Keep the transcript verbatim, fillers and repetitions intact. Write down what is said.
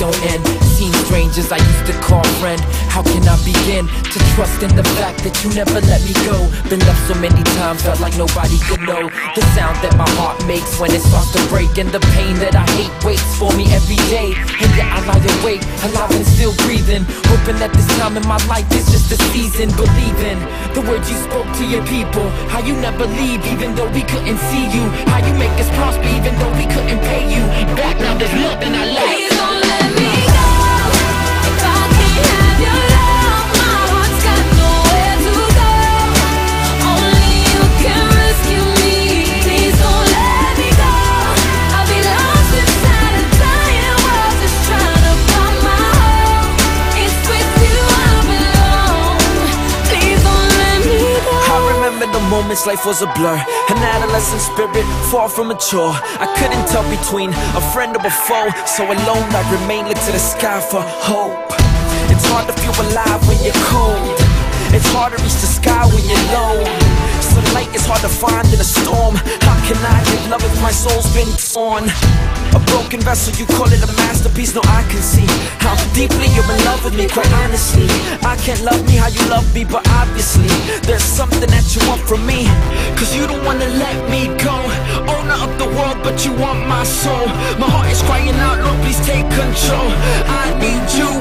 no end. Seen strangers I used to call friend. How can I begin to trust in the fact that you never let me go? Been left so many times, felt like nobody could know the sound that my heart makes when it starts to break, and the pain that I hate waits for me every day. And yet I lie awake, alive and still breathing, hoping that this time in my life is just a season. Believing the words you spoke to your people, how you never leave even though we couldn't see you, how you make us prosper even though we couldn't pay you back. Now there's nothing I like. Please don't let me go. If I can't have your love, my heart's got nowhere to go. Only you can rescue me. Please don't let me go. I'll be lost inside a dying world, just trying to find my home. It's with you I belong. Please don't let me go. I remember the moments life was a blur, an adolescent spirit far from mature. I couldn't tell between a friend or a foe, so alone I remained, look to the sky for hope. It's hard to feel alive when you're cold. It's hard to reach the sky when you're low. Sunlight is hard to find in a storm. How can I give love if my soul's been torn? A broken vessel, you call it a masterpiece. No, I can see how deeply you're in love with me. Quite honestly, I can't love me how you love me, but obviously there's something that you want from me, cause you don't wanna let me go. Owner of the world, but you want my soul. My heart is crying out, Lord, please take control. I need you